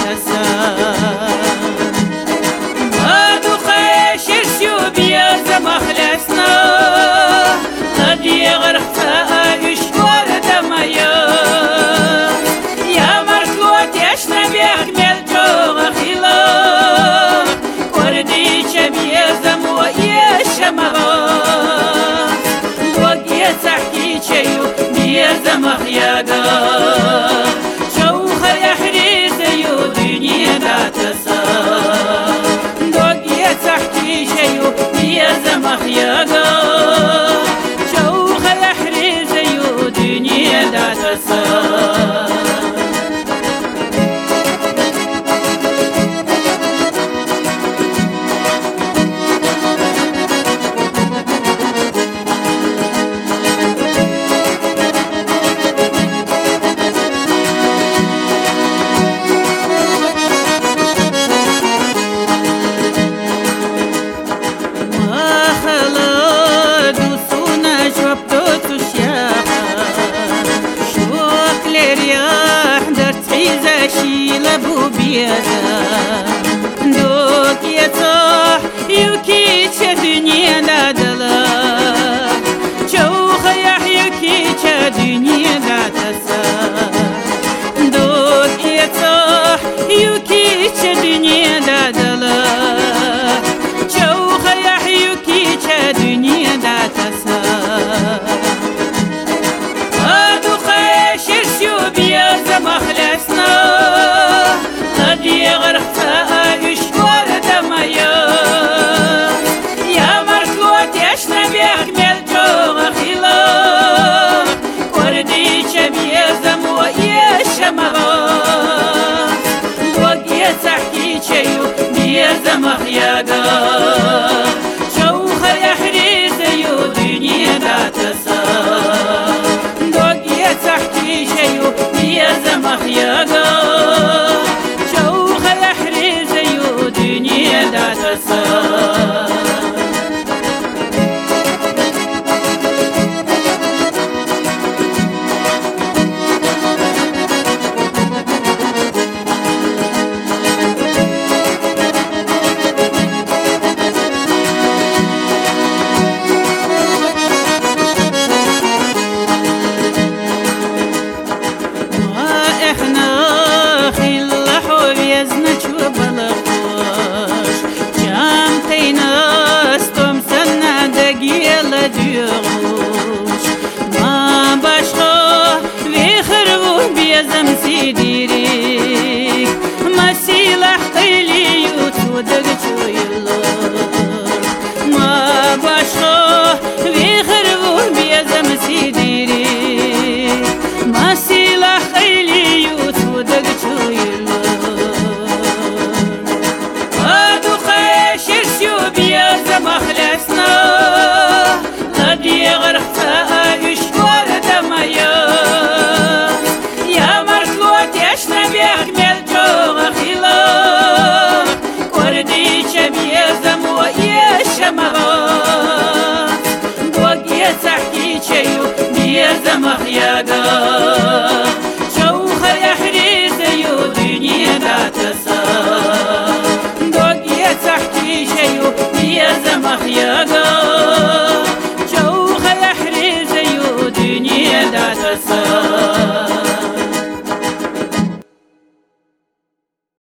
مخيادا شوخ يحريز يو دنيا لا تسا دوقية تحكي شيو بيز مخيادا شوخ يحريز يو دنيا لا تسا لبو بيزا دوك يصح يوكي دنيا لا دلا شوخ يحيوكي دنيا لا تسا دوك يصح يوكي دنيا لا دلا شوخ يحيوكي دنيا لا تسا هادو خيشر شو بيزا مخلصنا مخيادا شوخ يحريز يو دنيا لا تسا دوقية تحكي شيو بيز مخيادا شوخ يحريز يو دنيا لا تسا ما başka ve xırvu biyazım sidirik ma silah qili yutudak çoyulur ma başka ve xırvu biyazım sidirik ma silah qili yutudak çoyulur adu qashir şu biyazım xlasna دي غرقتها يشوار دمايا يا مركوت يشنا بيكمل جوغ خلاف وردي شبيه زمو يشمغات دوق يسحكي شيو بيزم خياقات